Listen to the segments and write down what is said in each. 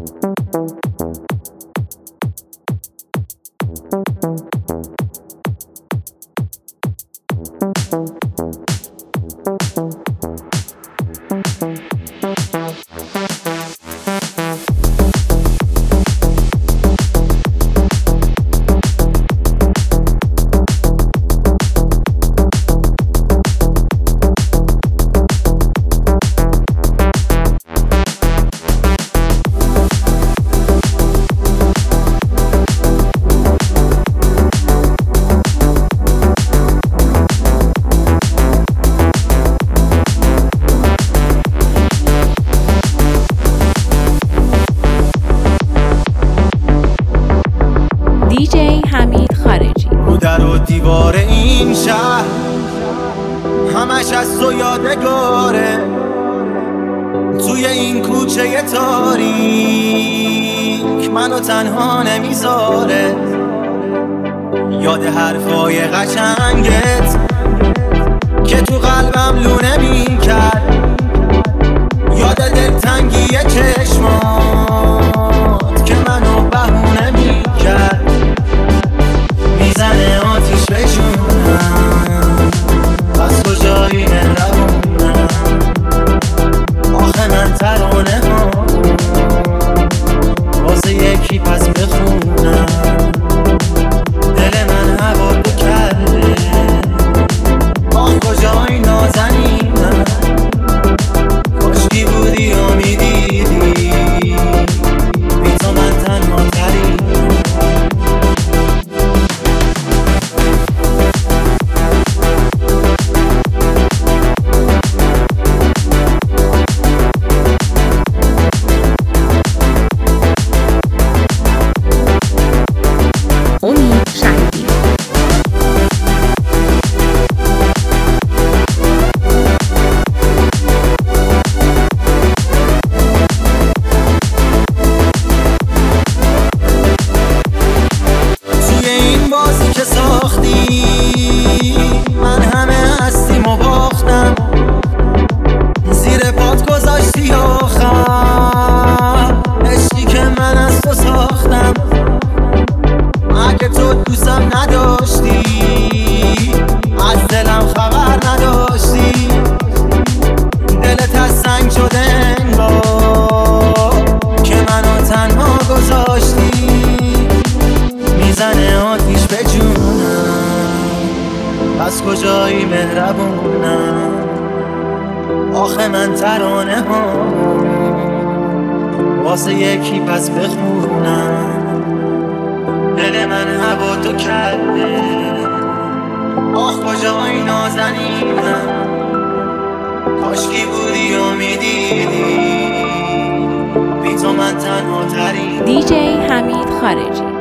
در و دیوار این شهر همش از تو یادگاره، توی این کوچه تاریک منو تنها نمیذاره. یاد حرفای قشنگت که تو قلبم لونه میکرد، یاد دلتنگی چشمات که منو بهونه میکرد. میزنه آتیش به جونم، پس کجایی مهربونم؟ آخه من ترانه ها واسه یکی پس بخونم. دل من هوا تو کرده، آخ کجایی نازنینم؟ کاشکی بودی و میدیدی بی تو من تنها ترینم. من همه هستیم و باختم، زیر پات گذاشتی آخر عشقی که من از تو ساختم. اگه تو دوستم نداشتی، از دلم خبر نداشتی، دلت از سنگ شده انگار که منو تنها گذاشتی. میزنه آتیش به جونم، پس کجایی مهربونم؟ آخه من ترانه ها واسه یکی پس بخونم. دل من هوا تو کرده، آخ کجایی نازنینم؟ کاشکی بودی و میدیدی بی تو من تنها ترین. دیجی حمید خارجی.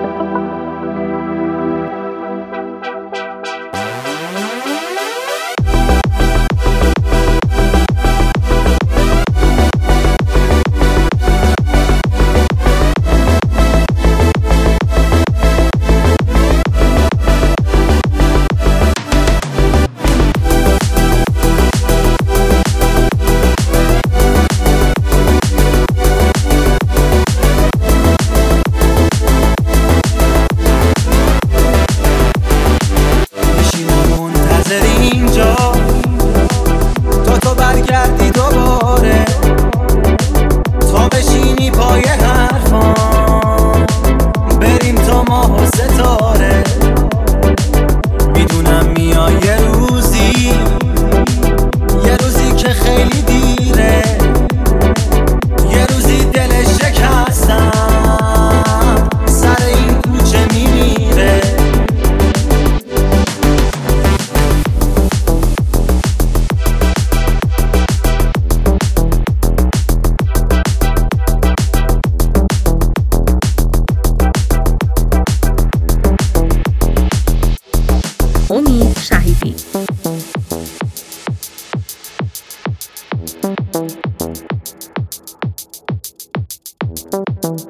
تو برگردی دوباره، تا بشینی پای حرفان، بریم تا ماه و ستاره. میدونم میای یه روزی که خیلی دیره، یه روزی دل شکستم سر این کوچه میمیره. امید شهیدی.